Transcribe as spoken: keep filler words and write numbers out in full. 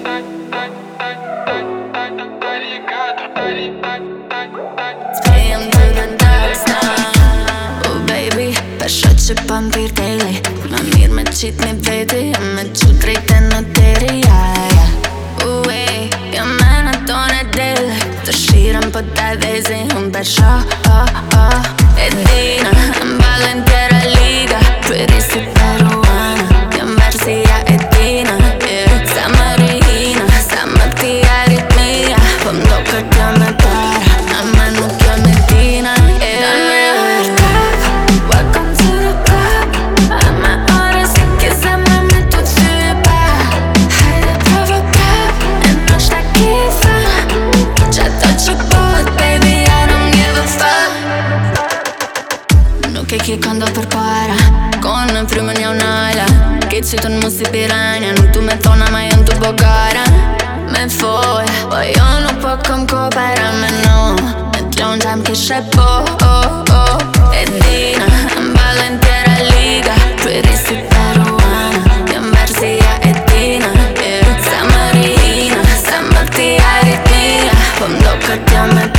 Skrijem ty në teksta Oh baby, pesha që pa m'pir daily Ma mirë me qit një veti E me qu drejte në teri yeah, yeah. Uh, ey, jam me në tonë e deli Të shiren për të dhezi Unë pesha, oh, oh E dina, m'ballen tjera liga Pretty si peruana Jam versia e dina yeah. Sa më rihina, sa më ti aritmia Po m'do këtë jam e para Ama nuk jam e dina yeah. Don't real top Welcome to the club Ama ora si ke zemra me tu t'fyë pa Hajde provoka E nështë ta kifa Qato që bëhet baby I don't give a fuck Nuk e ki këndo për para Kohën në frymën ja unala Ketë sytën mu si piranja Nuk tu me thona ma jën tu bogara Me foj Po jo nuk po kom ko para me no Me t'lon qam kishe po oh, oh. E dina M'ballen tjera liga Pretty si peruana Jam versia e dina yeah. Sa më rihina Sa më ti aritmia Po m'do këtë jam e